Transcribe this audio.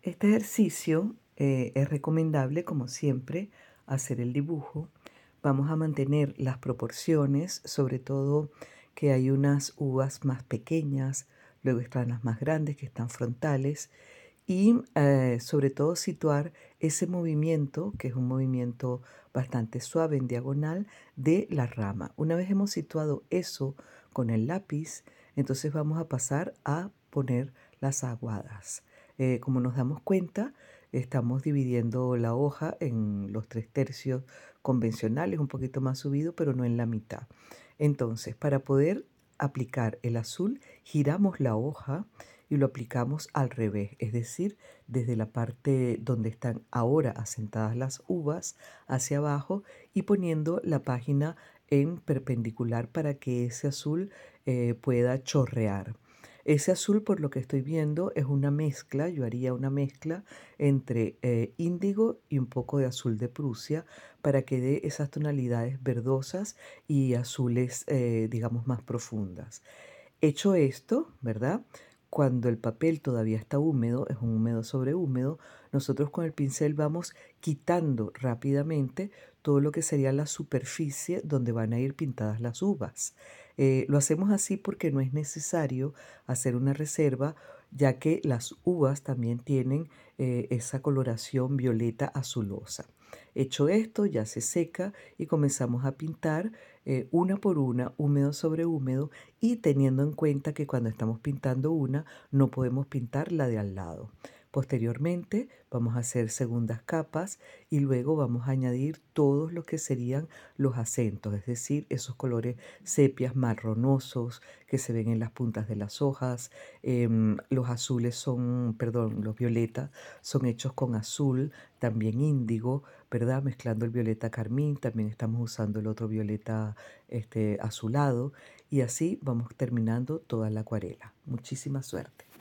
Este ejercicio es recomendable, como siempre, hacer el dibujo. Vamos a mantener las proporciones, sobre todo que hay unas uvas más pequeñas, luego están las más grandes que están frontales y sobre todo situar ese movimiento, que es un movimiento bastante suave en diagonal, de la rama. Una vez hemos situado eso con el lápiz, entonces vamos a pasar a poner las aguadas. Como nos damos cuenta, estamos dividiendo la hoja en los 3/3 convencionales, un poquito más subido, pero no en la mitad. Entonces, para poder aplicar el azul, giramos la hoja y lo aplicamos al revés, es decir, desde la parte donde están ahora asentadas las uvas hacia abajo y poniendo la página en perpendicular para que ese azul pueda chorrear. Ese azul, por lo que estoy viendo, es una mezcla, yo haría una mezcla entre índigo y un poco de azul de Prusia para que dé esas tonalidades verdosas y azules, digamos, más profundas. Hecho esto, ¿verdad? Cuando el papel todavía está húmedo, es un húmedo sobre húmedo, nosotros con el pincel vamos quitando rápidamente todo lo que sería la superficie donde van a ir pintadas las uvas. Lo hacemos así porque no es necesario hacer una reserva, ya que las uvas también tienen esa coloración violeta azulosa. Hecho esto, ya se seca y comenzamos a pintar una por una, húmedo sobre húmedo, y teniendo en cuenta que cuando estamos pintando una, no podemos pintar la de al lado. Posteriormente vamos a hacer segundas capas y luego vamos a añadir todos los que serían los acentos, es decir, esos colores sepias marronosos que se ven en las puntas de las hojas. Los azules son, perdón, los violetas son hechos con azul, también índigo, ¿verdad? Mezclando el violeta carmín, también estamos usando el otro violeta azulado y así vamos terminando toda la acuarela. Muchísima suerte.